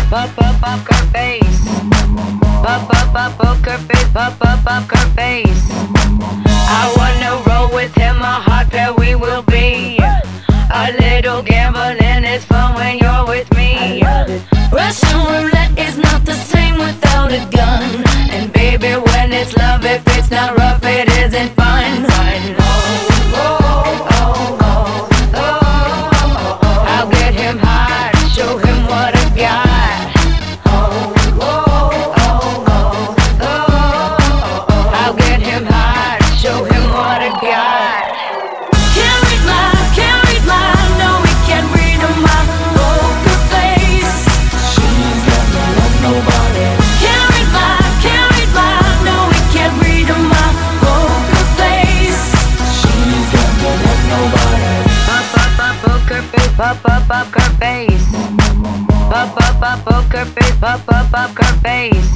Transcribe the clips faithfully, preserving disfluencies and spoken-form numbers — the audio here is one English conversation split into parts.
pop up up her face. Pop up up poker face, pop up up her face. I wanna roll with him, a hot pair we will be. A little gambling is fun when you're with me. Russian roulette is not the same without a gun. And baby, when it's love, if it's not rough, it isn't fun. Fun. Oh, oh, oh, oh, oh, oh, oh. I'll get him hot, show him what I got. Oh, oh, oh, oh, oh, oh, oh. I'll get him hot, show him what I got. Can't read my, can't read my, no, we can't read my poker face. She's got no love, nobody. Can't read my, can't read my, no, we can't read my poker face. She's got no love, nobody. Pop up up poker face, pop up up her face. Pop up up poker face, pop up up her face.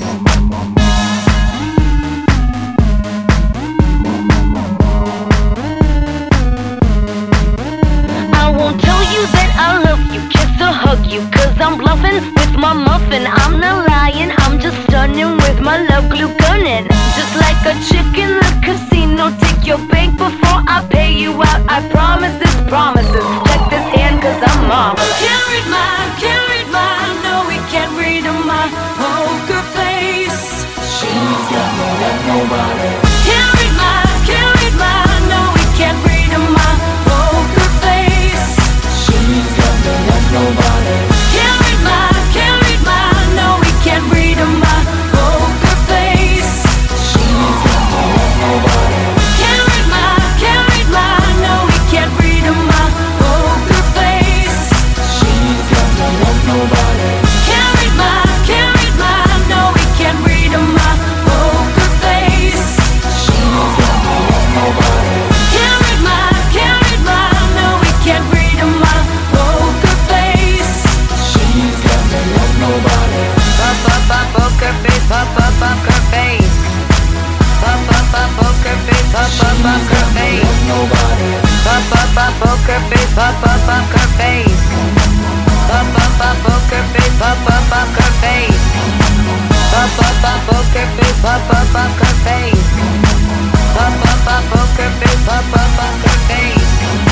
I won't tell you that I love you, kiss or hug you, cause I'm bluffing with my muffin. I'm not lying, I'm just stunning with my love glue gunning. Just like a chick in the casino, take your bank before I pay you out. I promise this promises, check this hand cause I'm marvelous. Can't read my, can't read my, no we can't read my poker face. She's got no love, nobody. Can't read my, can't read my, no we can't read my poker face. She's got no love, nobody. Can't read my, can't read my, no we can't read my poker face. She's got no love, nobody. Can't read my, can't read my, no we can't read my poker face. She's got no love, nobody. Can't read my, can't read my, no we can't read my poker face. She's got no love, nobody. Can't read my, can't read my, no we can't read my poker face. She's got no love, nobody. Pop up up poker face, pop up up her face. Pop up up poker face, pop up up her face. Nobody. Pop up up poker face, pop up up her face. Pop up up poker face, pop up up her face. Pop up up poker face, pop up up her face. Pop up up poker face, pop up up her face.